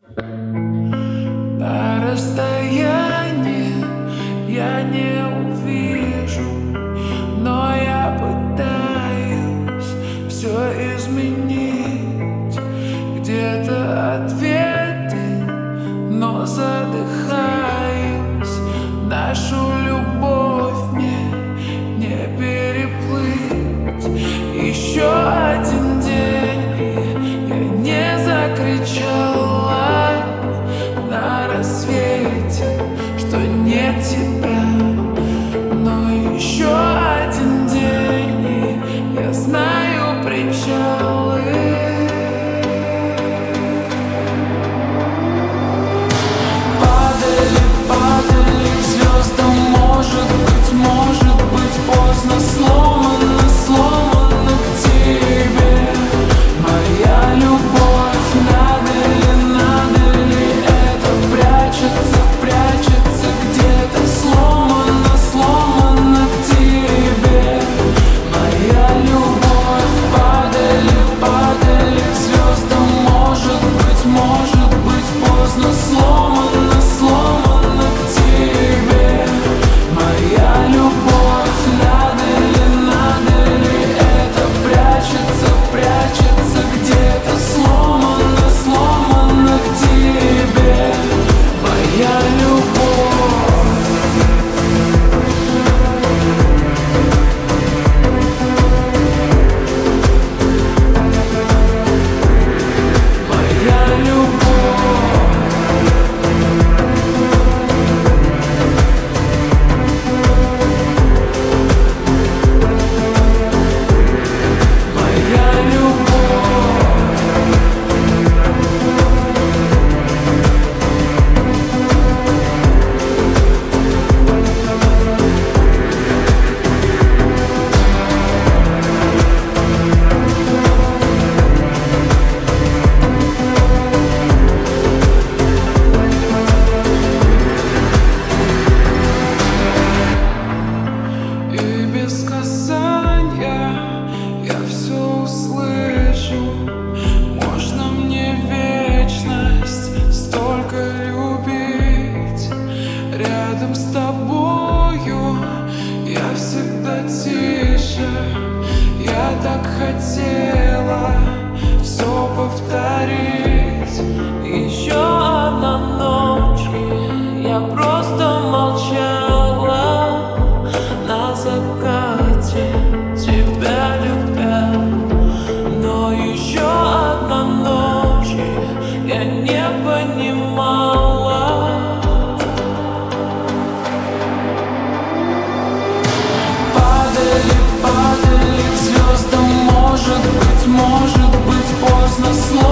На расстоянии я не увижу, но я пытаюсь все изменить. Где-то ответы, но задыхаюсь. Нашу любовь мне не переплыть. Еще один день, и я не закричала на рассвете, что нет тебя. Но еще один день, и я знаю причалы. Падали, падали к звездам, может быть поздно, сломано, сломано к тебе. Моя любовь, надо ли это прячется, прячется где-то, сломано, сломано к тебе. Моя любовь, падали, падали к звездам, может быть поздно, сломано, сломано к тебе. Моя любовь, надо ли это прячется, прячется где-то, сломано, сломано к тебе. Моя любовь. Моя любовь. Моя любовь. И без касания я все услышу. Можно мне вечность столько любить. Рядом с тобою я всегда тише. Я так хотела все повторить. Еще одна ночь, и я просто молчала на закате, тебя любя. Но еще одна ночь, и я не понимала. Падали, падали к звездам, может быть поздно,